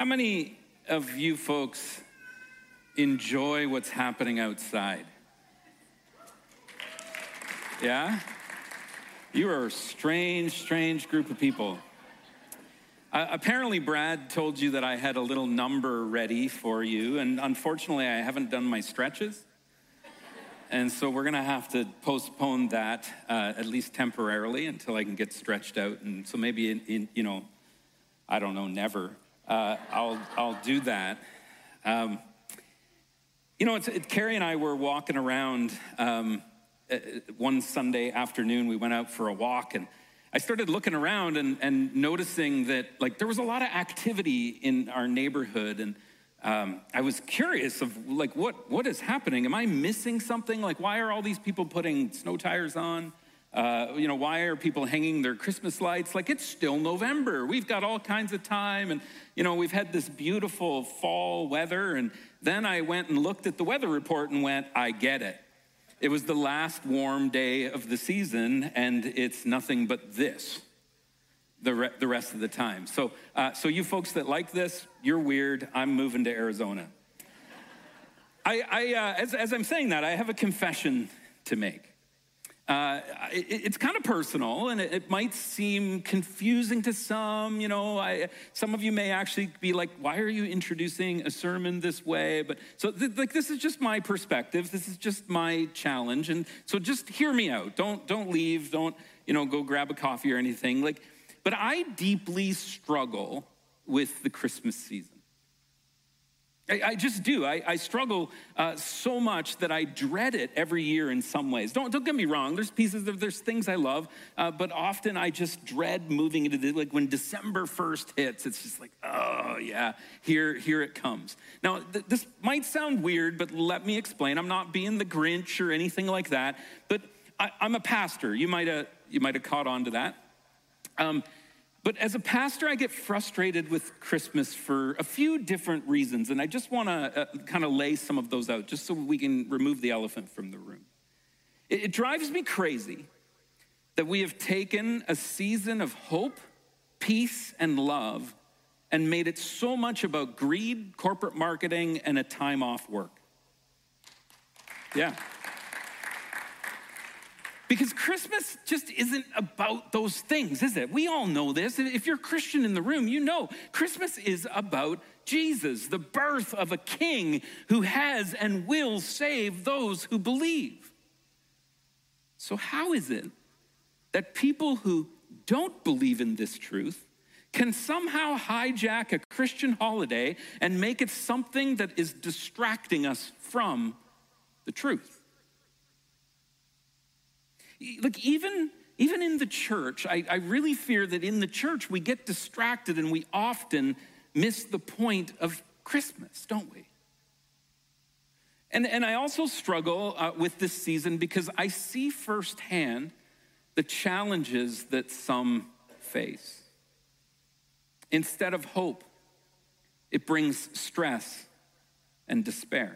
How many of you folks enjoy what's happening outside? Yeah? You are a strange group of people. Apparently, Brad told you that I had a little number ready for you, and unfortunately, I haven't done my stretches. And so we're gonna have to postpone that, at least temporarily, until I can get stretched out. And so maybe in I don't know, never. I'll do that. Carrie and I were walking around one Sunday afternoon. We went out for a walk, and I started looking around and noticing that there was a lot of activity in our neighborhood, and I was curious of what is happening? Am I missing something? Why are all these people putting snow tires on? Why are people hanging their Christmas lights? It's still November. We've got all kinds of time, and we've had this beautiful fall weather. And then I went and looked at the weather report and went, I get it. It was the last warm day of the season, and it's nothing but this the rest of the time. So you folks that like this, you're weird. I'm moving to Arizona. As I'm saying that, I have a confession to make. It's kind of personal, and it might seem confusing to some. Some of you may actually be like, why are you introducing a sermon this way? But so this is just my perspective. This is just my challenge. And so just hear me out. Don't leave. Don't, go grab a coffee or anything. But I deeply struggle with the Christmas season. I just do. I struggle so much that I dread it every year in some ways. Don't get me wrong. There's things I love, but often I just dread moving into when December 1st hits. It's just oh yeah, here it comes. Now this might sound weird, but let me explain. I'm not being the Grinch or anything like that. But I'm a pastor. You might have caught on to that. But as a pastor, I get frustrated with Christmas for a few different reasons, and I just want to kind of lay some of those out just so we can remove the elephant from the room. It drives me crazy that we have taken a season of hope, peace, and love and made it so much about greed, corporate marketing, and a time off work. Yeah. Because Christmas just isn't about those things, is it? We all know this. If you're a Christian in the room, you know Christmas is about Jesus, the birth of a king who has and will save those who believe. So how is it that people who don't believe in this truth can somehow hijack a Christian holiday and make it something that is distracting us from the truth? Even in the church, I really fear that in the church we get distracted and we often miss the point of Christmas, don't we? And I also struggle with this season because I see firsthand the challenges that some face. Instead of hope, it brings stress and despair.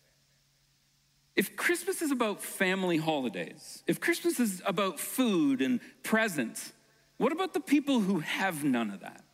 If Christmas is about family holidays, if Christmas is about food and presents, what about the people who have none of that?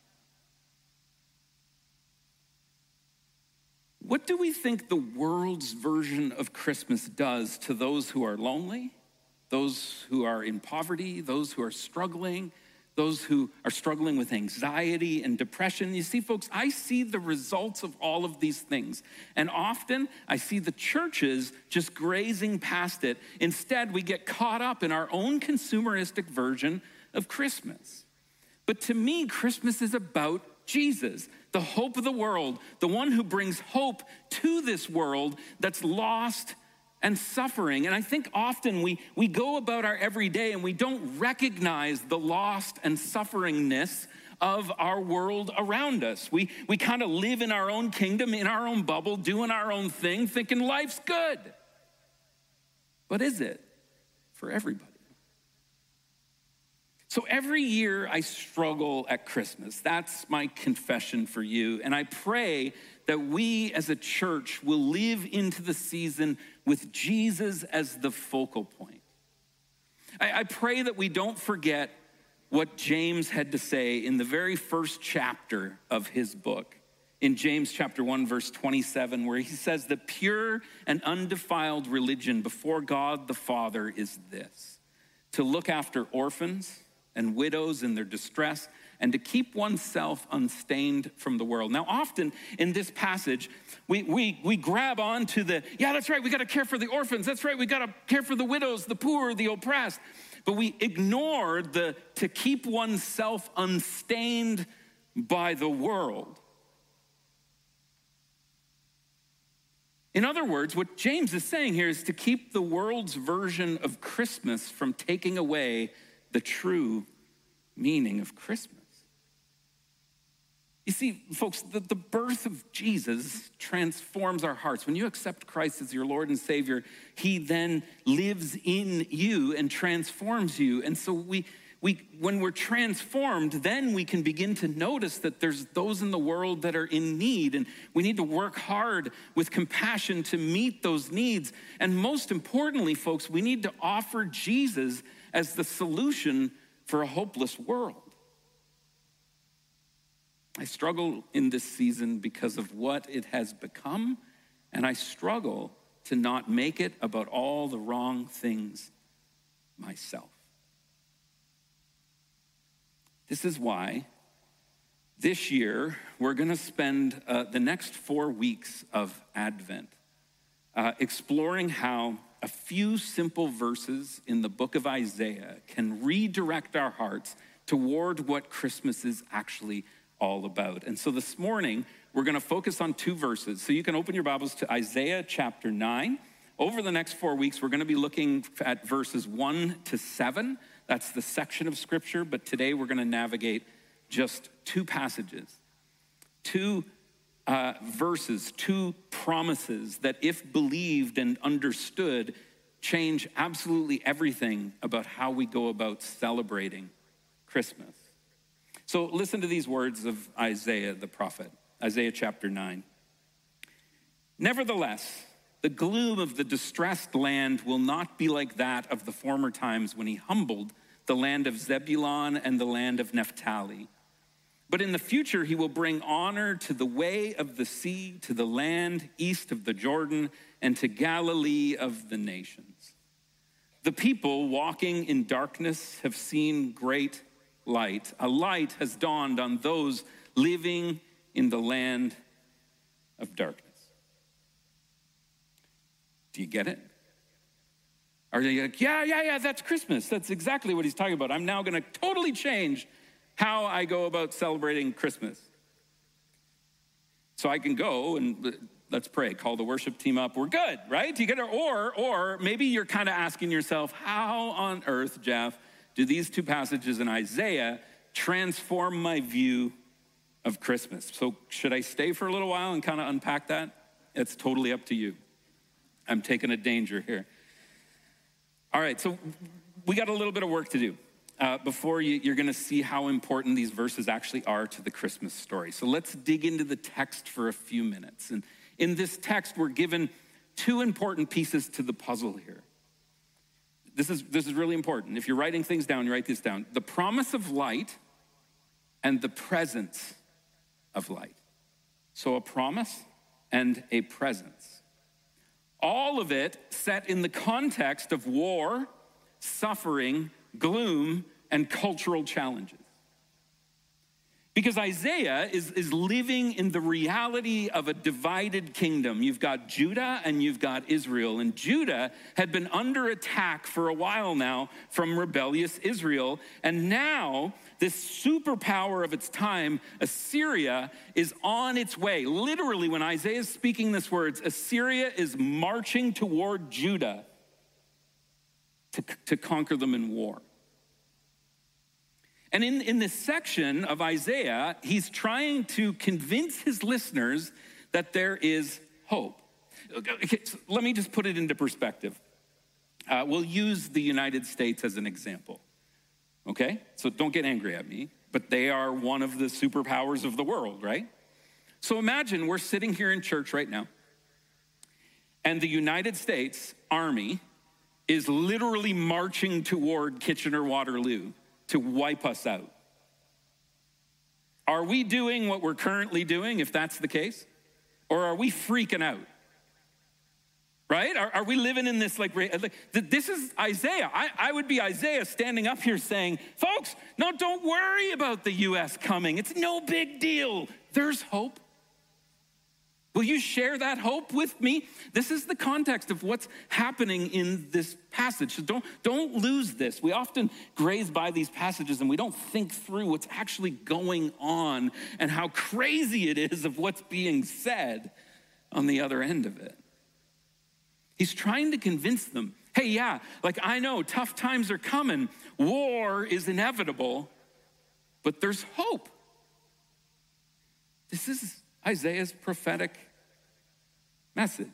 What do we think the world's version of Christmas does to those who are lonely, those who are in poverty, those who are struggling, those who are struggling with anxiety and depression? You see, folks, I see the results of all of these things. And often I see the churches just grazing past it. Instead, we get caught up in our own consumeristic version of Christmas. But to me, Christmas is about Jesus, the hope of the world, the one who brings hope to this world that's lost and suffering. And I think often we go about our everyday and we don't recognize the lost and sufferingness of our world around us. We kind of live in our own kingdom, in our own bubble, doing our own thing, thinking life's good. But is it for everybody? So every year I struggle at Christmas. That's my confession for you. And I pray that we as a church will live into the season with Jesus as the focal point. I pray that we don't forget what James had to say in the very first chapter of his book. in James chapter 1, verse 27, where he says, the pure and undefiled religion before God the Father is this: to look after orphans and widows in their distress, and to keep oneself unstained from the world. Now, often in this passage, we grab onto yeah, that's right, we gotta care for the orphans. That's right, we gotta care for the widows, the poor, the oppressed. But we ignore to keep oneself unstained by the world. In other words, what James is saying here is to keep the world's version of Christmas from taking away the true meaning of Christmas. You see, folks, the birth of Jesus transforms our hearts. When you accept Christ as your Lord and Savior, he then lives in you and transforms you. And so when we're transformed, then we can begin to notice that there's those in the world that are in need, and we need to work hard with compassion to meet those needs. And most importantly, folks, we need to offer Jesus as the solution for a hopeless world. I struggle in this season because of what it has become, and I struggle to not make it about all the wrong things myself. This is why this year we're going to spend the next 4 weeks of Advent exploring how a few simple verses in the book of Isaiah can redirect our hearts toward what Christmas is actually all about. And so this morning, we're going to focus on 2 verses. So you can open your Bibles to Isaiah chapter 9. Over the next 4 weeks, we're going to be looking at verses 1 to 7. That's the section of Scripture. But today, we're going to navigate just 2 passages, 2 verses, 2 promises that, if believed and understood, change absolutely everything about how we go about celebrating Christmas. So listen to these words of Isaiah the prophet, Isaiah chapter 9. Nevertheless, the gloom of the distressed land will not be like that of the former times when he humbled the land of Zebulun and the land of Naphtali. But in the future, he will bring honor to the way of the sea, to the land east of the Jordan, and to Galilee of the nations. The people walking in darkness have seen great light. A light has dawned on those living in the land of darkness. Do you get it? Are you like, yeah, that's Christmas. That's exactly what he's talking about. I'm now going to totally change how I go about celebrating Christmas. So I can go and let's pray, call the worship team up. We're good, right? Do you get it? Or maybe you're kind of asking yourself, how on earth, Jeff, do these 2 passages in Isaiah transform my view of Christmas? So should I stay for a little while and kind of unpack that? It's totally up to you. I'm taking a danger here. All right, so we got a little bit of work to do before you're going to see how important these verses actually are to the Christmas story. So let's dig into the text for a few minutes. And in this text, we're given 2 important pieces to the puzzle here. This is really important. If you're writing things down, you write this down. The promise of light and the presence of light. So a promise and a presence. All of it set in the context of war, suffering, gloom, and cultural challenges. Because Isaiah is living in the reality of a divided kingdom. You've got Judah and you've got Israel. And Judah had been under attack for a while now from rebellious Israel. And now this superpower of its time, Assyria, is on its way. Literally, when Isaiah is speaking these words, Assyria is marching toward Judah to conquer them in war. And in this section of Isaiah, he's trying to convince his listeners that there is hope. Okay, so let me just put it into perspective. We'll use the United States as an example, okay? So don't get angry at me, but they are one of the superpowers of the world, right? So imagine we're sitting here in church right now, and the United States Army is literally marching toward Kitchener-Waterloo to wipe us out. Are we doing what we're currently doing, if that's the case? Or are we freaking out? Right? Are we living in this this is Isaiah. I would be Isaiah standing up here saying, folks, no, don't worry about the U.S. coming. It's no big deal. There's hope. Will you share that hope with me? This is the context of what's happening in this passage. So don't lose this. We often graze by these passages and we don't think through what's actually going on and how crazy it is of what's being said on the other end of it. He's trying to convince them, hey, yeah, I know tough times are coming. War is inevitable, but there's hope. This is Isaiah's prophetic message.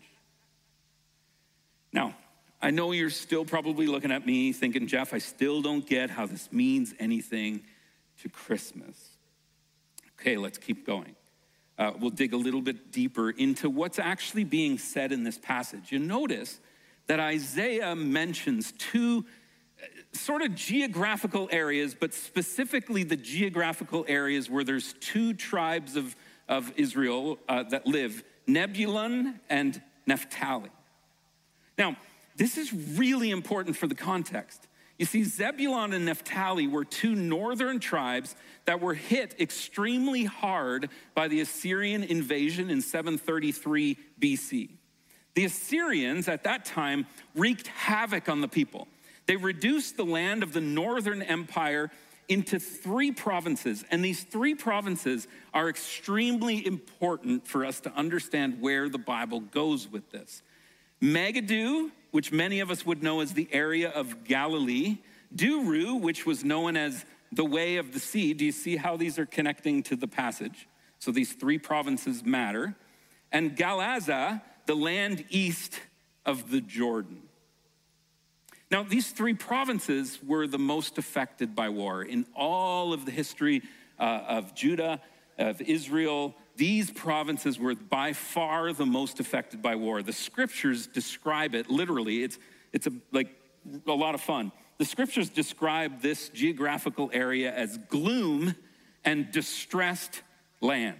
Now, I know you're still probably looking at me thinking, Jeff, I still don't get how this means anything to Christmas. Okay, let's keep going. We'll dig a little bit deeper into what's actually being said in this passage. You notice that Isaiah mentions two sort of geographical areas, but specifically the geographical areas where there's two tribes of Israel that live, Nebulun and Naphtali. Now, this is really important for the context. You see, Zebulun and Naphtali were two northern tribes that were hit extremely hard by the Assyrian invasion in 733 BC. The Assyrians at that time wreaked havoc on the people. They reduced the land of the northern empire into 3 provinces, and these 3 provinces are extremely important for us to understand where the Bible goes with this. Megiddo, which many of us would know as the area of Galilee, Duru, which was known as the way of the sea. Do you see how these are connecting to the passage? So these 3 provinces matter. And Galaza, the land east of the Jordan. Now, these 3 provinces were the most affected by war. In all of the history of Judah, of Israel, these provinces were by far the most affected by war. The scriptures describe it literally. It's a lot of fun. The scriptures describe this geographical area as gloom and distressed land.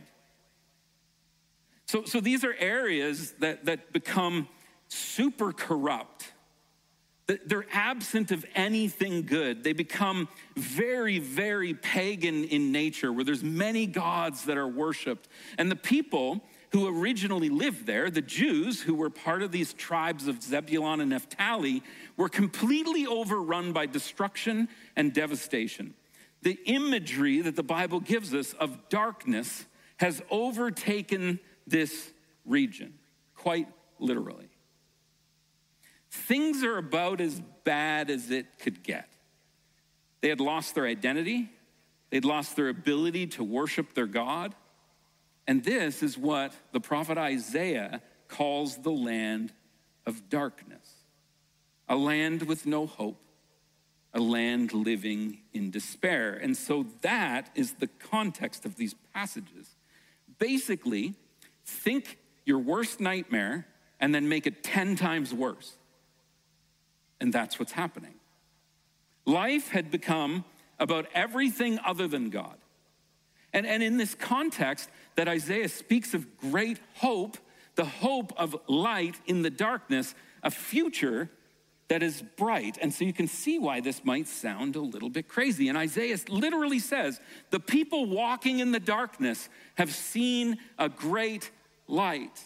So these are areas that become super corrupt. They're absent of anything good. They become very, very pagan in nature, where there's many gods that are worshiped. And the people who originally lived there, the Jews who were part of these tribes of Zebulun and Naphtali, were completely overrun by destruction and devastation. The imagery that the Bible gives us of darkness has overtaken this region, quite literally. Things are about as bad as it could get. They had lost their identity. They'd lost their ability to worship their God. And this is what the prophet Isaiah calls the land of darkness. A land with no hope. A land living in despair. And so that is the context of these passages. Basically, think your worst nightmare and then make it 10 times worse. And that's what's happening. Life had become about everything other than God. And in this context that Isaiah speaks of great hope, the hope of light in the darkness, a future that is bright. And so you can see why this might sound a little bit crazy. And Isaiah literally says, the people walking in the darkness have seen a great light.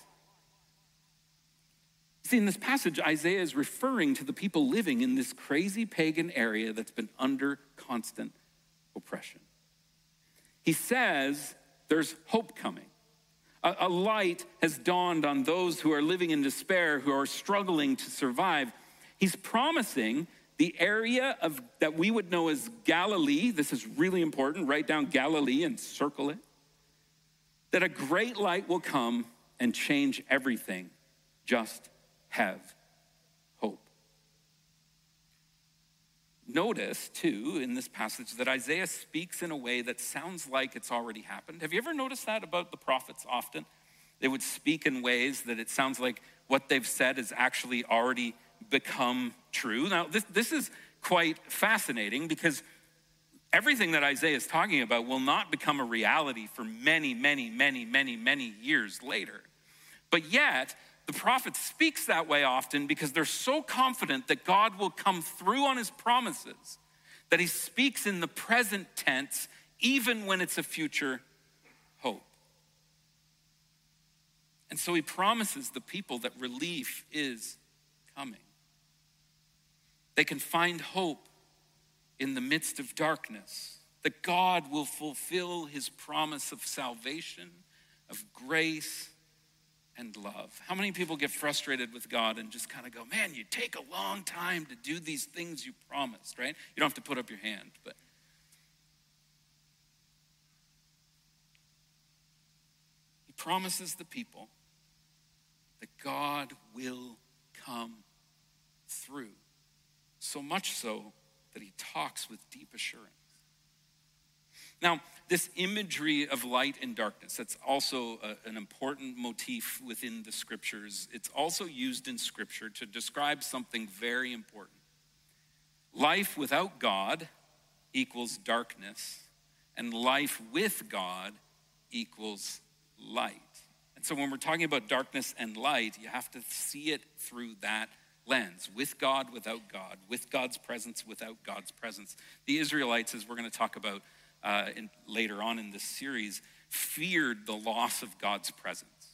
See, in this passage, Isaiah is referring to the people living in this crazy pagan area that's been under constant oppression. He says there's hope coming. A light has dawned on those who are living in despair, who are struggling to survive. He's promising the area that we would know as Galilee. This is really important. Write down Galilee and circle it. That a great light will come and change everything. Just have hope. Notice, too, in this passage that Isaiah speaks in a way that sounds like it's already happened. Have you ever noticed that about the prophets often? They would speak in ways that it sounds like what they've said has actually already become true. Now, this is quite fascinating because everything that Isaiah is talking about will not become a reality for many, many, many, many, many years later. But yet, the prophet speaks that way often because they're so confident that God will come through on his promises that he speaks in the present tense, even when it's a future hope. And so he promises the people that relief is coming. They can find hope in the midst of darkness, that God will fulfill his promise of salvation, of grace, and love. How many people get frustrated with God and just kind of go, man, you take a long time to do these things you promised, right? You don't have to put up your hand, but he promises the people that God will come through. So much so that he talks with deep assurance. Now, this imagery of light and darkness, that's also an important motif within the scriptures. It's also used in scripture to describe something very important. Life without God equals darkness, and life with God equals light. And so when we're talking about darkness and light, you have to see it through that lens, with God, without God, with God's presence, without God's presence. The Israelites, as we're going to talk about later on in this series, feared the loss of God's presence.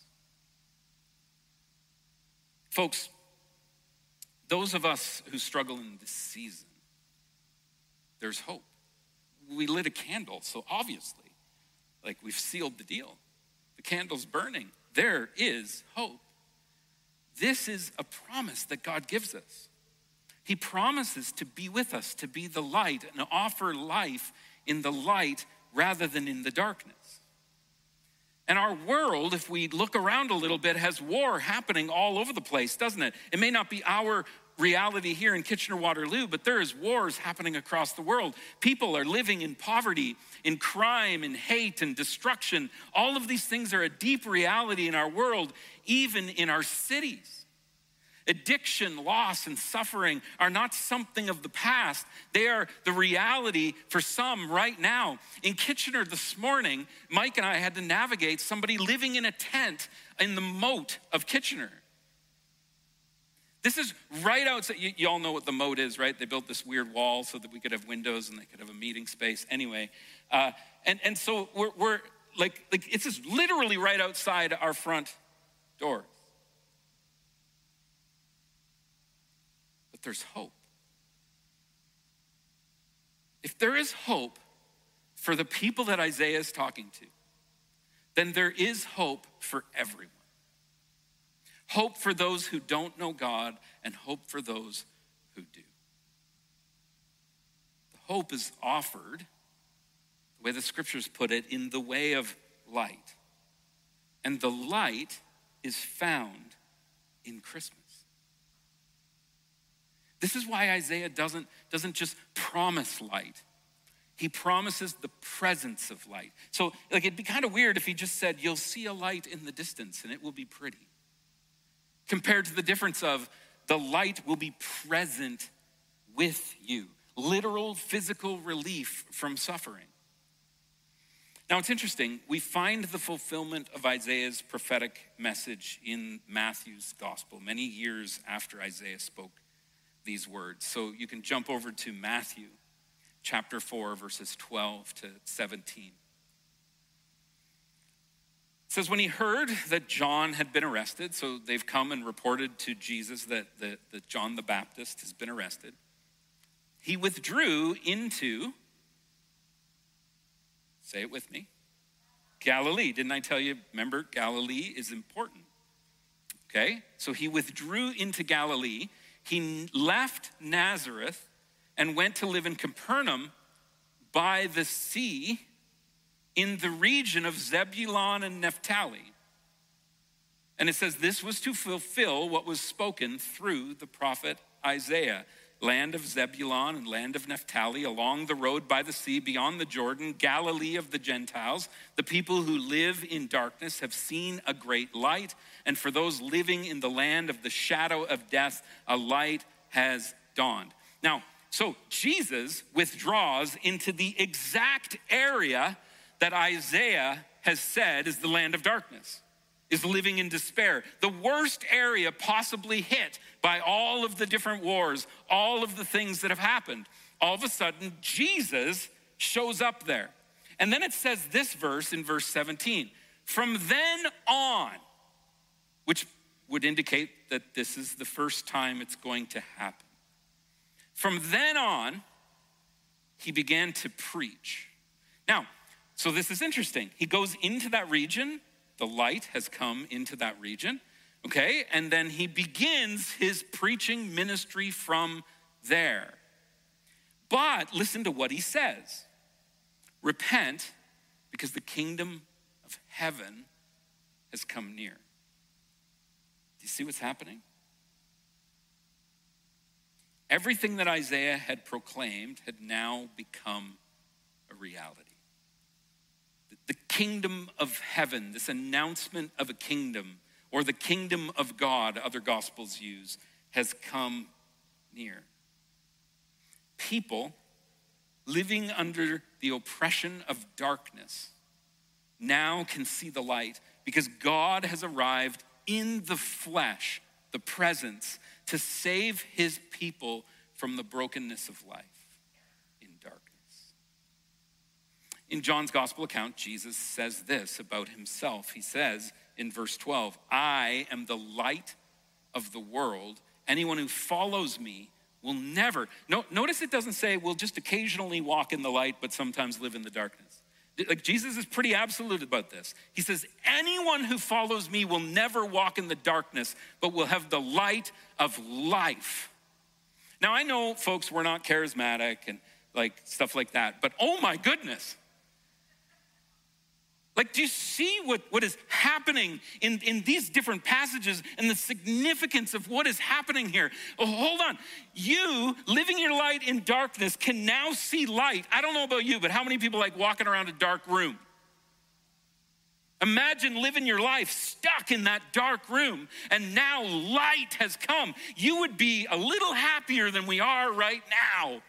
Folks, those of us who struggle in this season, there's hope. We lit a candle, so obviously, like we've sealed the deal. The candle's burning. There is hope. This is a promise that God gives us. He promises to be with us, to be the light, and offer life in the light rather than in the darkness. And our world, if we look around a little bit, has war happening all over the place, doesn't it? It may not be our reality here in Kitchener-Waterloo, but there is wars happening across the world. People are living in poverty, in crime, in hate, and destruction. All of these things are a deep reality in our world, even in our cities. Addiction, loss, and suffering are not something of the past. They are the reality for some right now. In Kitchener this morning, Mike and I had to navigate somebody living in a tent in the moat of Kitchener. This is right outside. You all know what the moat is, right? They built this weird wall so that we could have windows and they could have a meeting space. Anyway, and so we're like it's just literally right outside our front door. But there's hope. If there is hope for the people that Isaiah is talking to, then there is hope for everyone. Hope for those who don't know God and hope for those who do. The hope is offered, the way the scriptures put it, in the way of light. And the light is found in Christmas. This is why Isaiah doesn't just promise light. He promises the presence of light. So it'd be kind of weird if he just said, you'll see a light in the distance and it will be pretty. Compared to the difference of the light will be present with you. Literal physical relief from suffering. Now it's interesting, we find the fulfillment of Isaiah's prophetic message in Matthew's gospel, many years after Isaiah spoke these words. So you can jump over to Matthew chapter 4, verses 12 to 17. It says, when he heard that John had been arrested, so they've come and reported to Jesus that John the Baptist has been arrested, he withdrew into, say it with me, Galilee. Didn't I tell you, remember, Galilee is important. Okay, so he withdrew into Galilee. He left Nazareth and went to live in Capernaum by the sea in the region of Zebulun and Naphtali. And it says this was to fulfill what was spoken through the prophet Isaiah. Land of Zebulun and land of Naphtali, along the road by the sea, beyond the Jordan, Galilee of the Gentiles. The people who live in darkness have seen a great light, and for those living in the land of the shadow of death, a light has dawned. Now, so Jesus withdraws into the exact area that Isaiah has said is the land of darkness, is living in despair. The worst area possibly hit by all of the different wars, all of the things that have happened. All of a sudden, Jesus shows up there. And then it says this verse in verse 17, from then on, which would indicate that this is the first time it's going to happen. From then on, he began to preach. Now, so this is interesting. He goes into that region. The light has come into that region, okay? And then he begins his preaching ministry from there. But listen to what he says. Repent, because the kingdom of heaven has come near. Do you see what's happening? Everything that Isaiah had proclaimed had now become a reality. The kingdom of heaven, this announcement of a kingdom, or the kingdom of God, other gospels use, has come near. People living under the oppression of darkness now can see the light because God has arrived in the flesh, the presence, to save his people from the brokenness of life in darkness. In John's gospel account, Jesus says this about himself. He says in verse 12, I am the light of the world. Anyone who follows me will never, notice it doesn't say we'll just occasionally walk in the light, but sometimes live in the darkness. Like Jesus is pretty absolute about this. He says, anyone who follows me will never walk in the darkness, but will have the light of life. Now I know, folks, we're not charismatic and like stuff like that, but oh my goodness. Like, do you see what is happening in these different passages and the significance of what is happening here? Oh, hold on. You, living your light in darkness, can now see light. I don't know about you, but how many people like walking around a dark room? Imagine living your life stuck in that dark room, and now light has come. You would be a little happier than we are right now.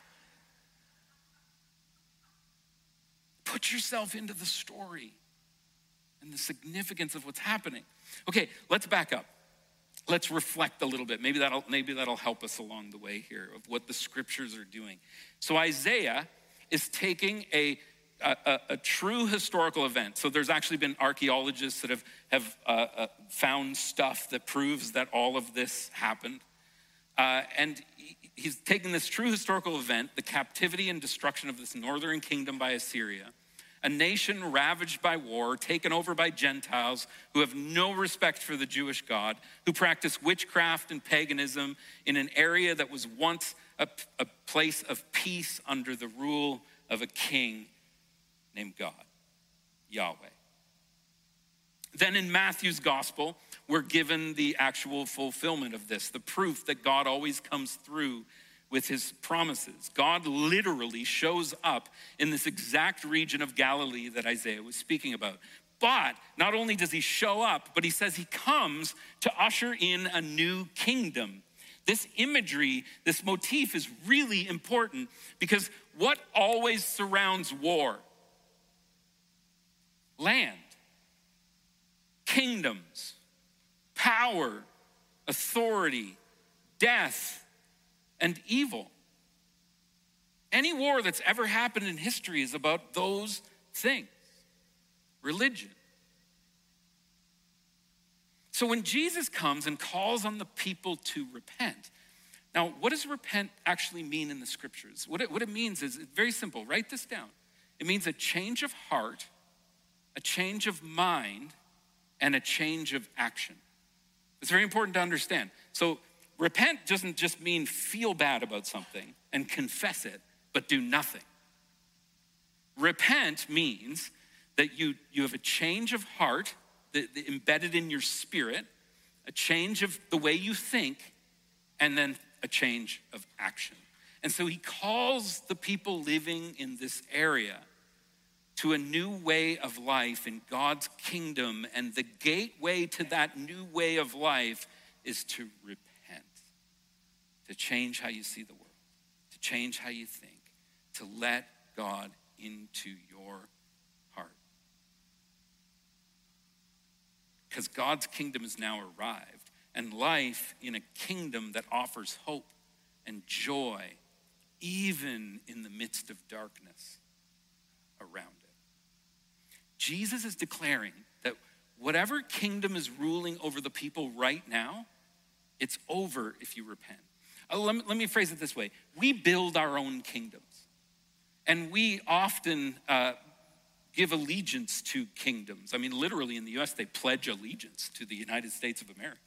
Put yourself into the story and the significance of what's happening. Okay, let's back up. Let's reflect a little bit. Maybe that'll help us along the way here of what the scriptures are doing. So Isaiah is taking a true historical event. So there's actually been archaeologists that have found stuff that proves that all of this happened. And he's taking this true historical event, the captivity and destruction of this northern kingdom by Assyria, a nation ravaged by war, taken over by Gentiles who have no respect for the Jewish God, who practice witchcraft and paganism in an area that was once a place of peace under the rule of a king named God, Yahweh. Then in Matthew's gospel, we're given the actual fulfillment of this, the proof that God always comes through with his promises. God literally shows up in this exact region of Galilee that Isaiah was speaking about. But not only does he show up, but he says he comes to usher in a new kingdom. This imagery, this motif is really important because what always surrounds war? Land, kingdoms, power, authority, death, and evil. Any war that's ever happened in history is about those things. Religion. So when Jesus comes and calls on the people to repent, now what does repent actually mean in the scriptures? What it means is very simple. Write this down. It means a change of heart, a change of mind, and a change of action. It's very important to understand. So repent doesn't just mean feel bad about something and confess it, but do nothing. Repent means that you have a change of heart embedded in your spirit, a change of the way you think, and then a change of action. And so he calls the people living in this area to a new way of life in God's kingdom, and the gateway to that new way of life is to repent. To change how you see the world, to to change how you think, to let God into your heart. Because God's kingdom has now arrived, and life in a kingdom that offers hope and joy, even in the midst of darkness around it. Jesus is declaring that whatever kingdom is ruling over the people right now, it's over if you repent. Let me phrase it this way. We build our own kingdoms. And we often give allegiance to kingdoms. I mean, literally in the US, they pledge allegiance to the United States of America.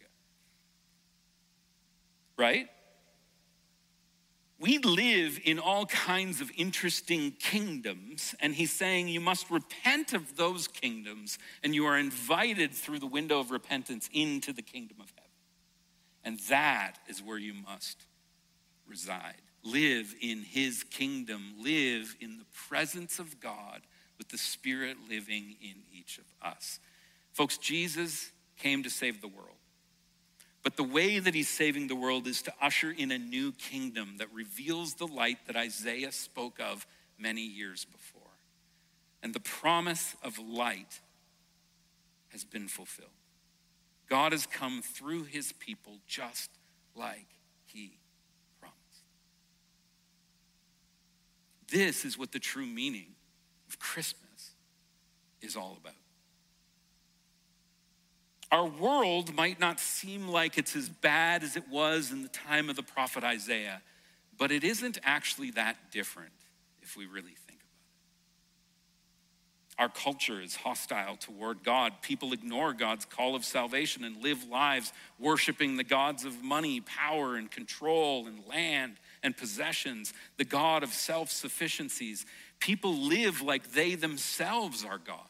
Right? We live in all kinds of interesting kingdoms, and he's saying you must repent of those kingdoms, and you are invited through the window of repentance into the kingdom of heaven. And that is where you must reside. Live in his kingdom. Live in the presence of God with the Spirit living in each of us. Folks, Jesus came to save the world. But the way that he's saving the world is to usher in a new kingdom that reveals the light that Isaiah spoke of many years before. And the promise of light has been fulfilled. God has come through his people just like he promised. This is what the true meaning of Christmas is all about. Our world might not seem like it's as bad as it was in the time of the prophet Isaiah, but it isn't actually that different if we really think about it. Our culture is hostile toward God. People ignore God's call of salvation and live lives worshiping the gods of money, power, and control, and land and possessions, the God of self-sufficiencies. People live like they themselves are God.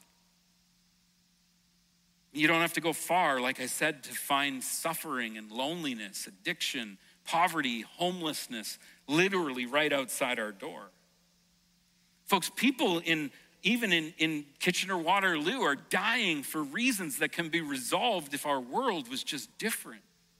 You don't have to go far, like I said, to find suffering and loneliness, addiction, poverty, homelessness, literally right outside our door. Folks, people even in Kitchener-Waterloo are dying for reasons that can be resolved if our world was just different.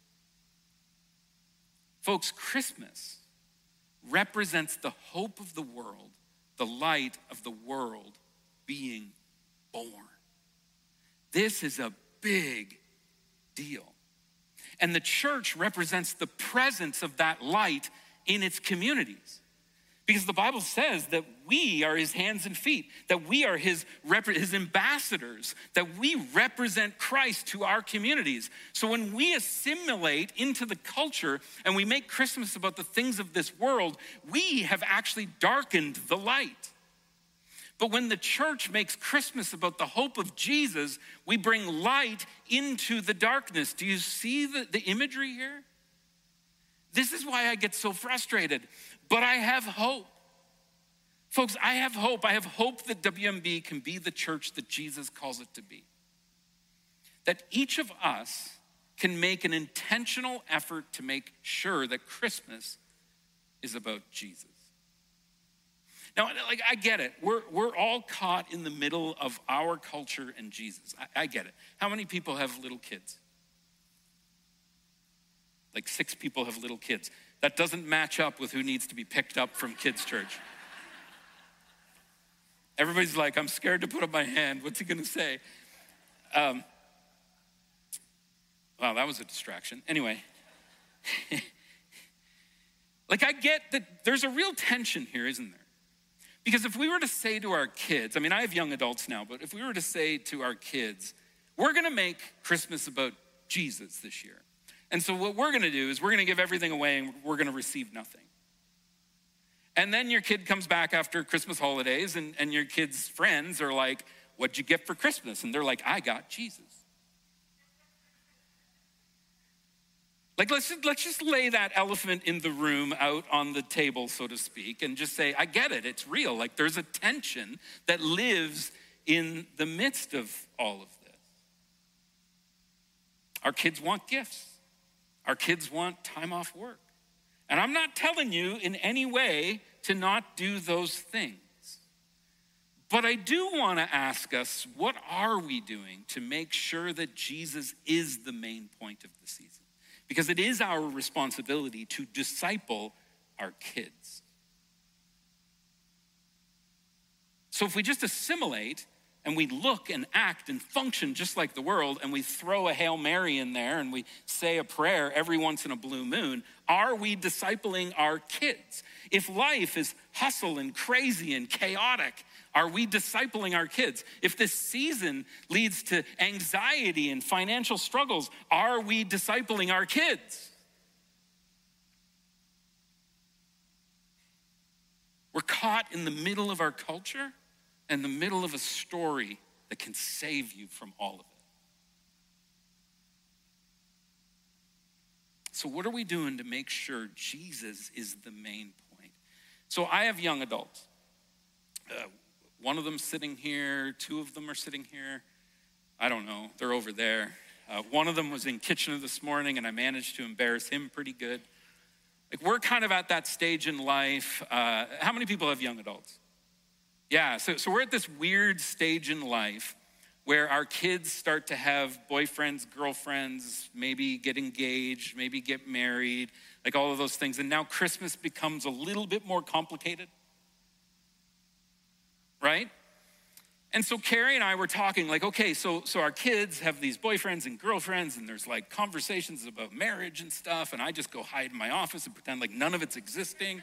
Folks, Christmas represents the hope of the world, the light of the world being born. This is a big deal. And the church represents the presence of that light in its communities. Because the Bible says that we are his hands and feet, that we are his ambassadors, that we represent Christ to our communities. So when we assimilate into the culture and we make Christmas about the things of this world, we have actually darkened the light. But when the church makes Christmas about the hope of Jesus, we bring light into the darkness. Do you see the imagery here? This is why I get so frustrated. But I have hope. Folks, I have hope. I have hope that WMB can be the church that Jesus calls it to be. That each of us can make an intentional effort to make sure that Christmas is about Jesus. Now, I get it. We're all caught in the middle of our culture and Jesus. I get it. How many people have little kids? Like 6 people have little kids. That doesn't match up with who needs to be picked up from kids' church. Everybody's like, I'm scared to put up my hand. What's he gonna say? Wow, that was a distraction. Anyway. I get that there's a real tension here, isn't there? Because if we were to say to our kids, I have young adults now, but if we were to say to our kids, we're gonna make Christmas about Jesus this year. And so what we're gonna do is we're gonna give everything away and we're gonna receive nothing. And then your kid comes back after Christmas holidays and your kid's friends are like, what'd you get for Christmas? And they're like, I got Jesus. Let's just lay that elephant in the room out on the table, so to speak, and just say, I get it, it's real. There's a tension that lives in the midst of all of this. Our kids want gifts. Our kids want time off work. And I'm not telling you in any way to not do those things. But I do want to ask us, what are we doing to make sure that Jesus is the main point of the season? Because it is our responsibility to disciple our kids. So if we just assimilate and we look and act and function just like the world, and we throw a Hail Mary in there and we say a prayer every once in a blue moon, are we discipling our kids? If life is hustle and crazy and chaotic, are we discipling our kids? If this season leads to anxiety and financial struggles, are we discipling our kids? We're caught in the middle of our culture and the middle of a story that can save you from all of it. So what are we doing to make sure Jesus is the main point? So I have young adults. One of them's sitting here, two of them are sitting here. I don't know, they're over there. One of them was in Kitchener this morning, and I managed to embarrass him pretty good. Like, we're kind of at that stage in life. How many people have young adults? Yeah, so we're at this weird stage in life where our kids start to have boyfriends, girlfriends, maybe get engaged, maybe get married, like all of those things. And now Christmas becomes a little bit more complicated, right? And so Carrie and I were talking like, okay, so our kids have these boyfriends and girlfriends, and there's like conversations about marriage and stuff, and I just go hide in my office and pretend like none of it's existing.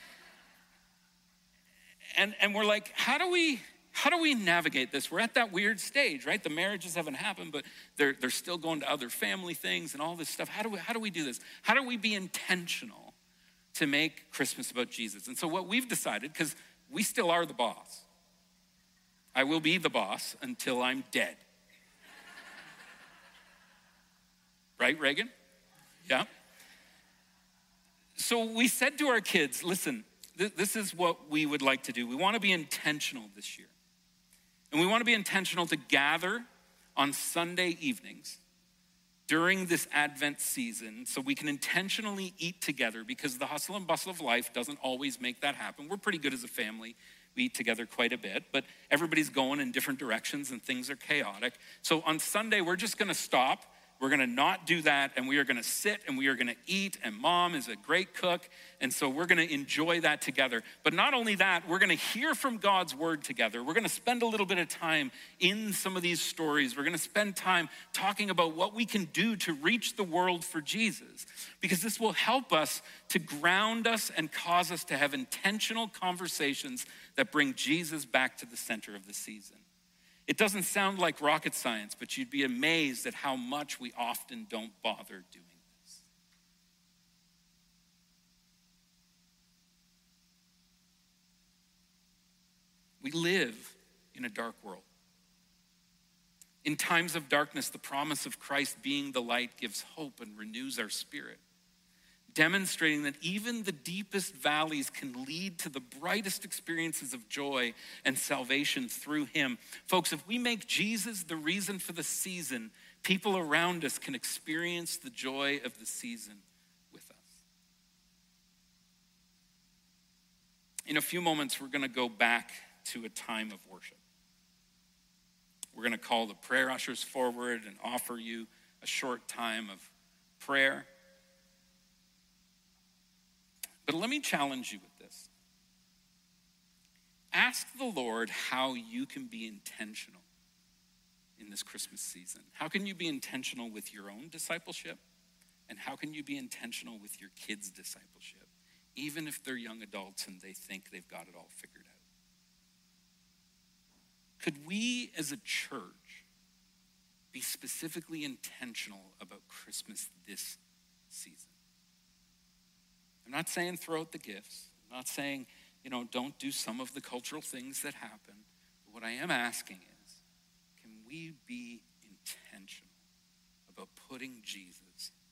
And we're like, how do we navigate this? We're at that weird stage, right? The marriages haven't happened, but they're still going to other family things and all this stuff. How do we do this? How do we be intentional to make Christmas about Jesus? And so what we've decided, because we still are the boss. I will be the boss until I'm dead. Right, Reagan? Yeah. So we said to our kids, listen, this is what we would like to do. We want to be intentional this year. And we want to be intentional to gather on Sunday evenings during this Advent season so we can intentionally eat together, because the hustle and bustle of life doesn't always make that happen. We're pretty good as a family. We eat together quite a bit, but everybody's going in different directions and things are chaotic. So on Sunday, we're just going to stop. We're going to not do that, and we are going to sit and we are going to eat, and Mom is a great cook, and so we're going to enjoy that together. But not only that, we're going to hear from God's word together. We're going to spend a little bit of time in some of these stories. We're going to spend time talking about what we can do to reach the world for Jesus, because this will help us to ground us and cause us to have intentional conversations that bring Jesus back to the center of the season. It doesn't sound like rocket science, but you'd be amazed at how much we often don't bother doing this. We live in a dark world. In times of darkness, the promise of Christ being the light gives hope and renews our spirit, demonstrating that even the deepest valleys can lead to the brightest experiences of joy and salvation through him. Folks, if we make Jesus the reason for the season, people around us can experience the joy of the season with us. In a few moments, we're going to go back to a time of worship. We're going to call the prayer ushers forward and offer you a short time of prayer. But let me challenge you with this. Ask the Lord how you can be intentional in this Christmas season. How can you be intentional with your own discipleship? And how can you be intentional with your kids' discipleship, even if they're young adults and they think they've got it all figured out? Could we as a church be specifically intentional about Christmas this season? I'm not saying throw out the gifts. I'm not saying, don't do some of the cultural things that happen. But what I am asking is, can we be intentional about putting Jesus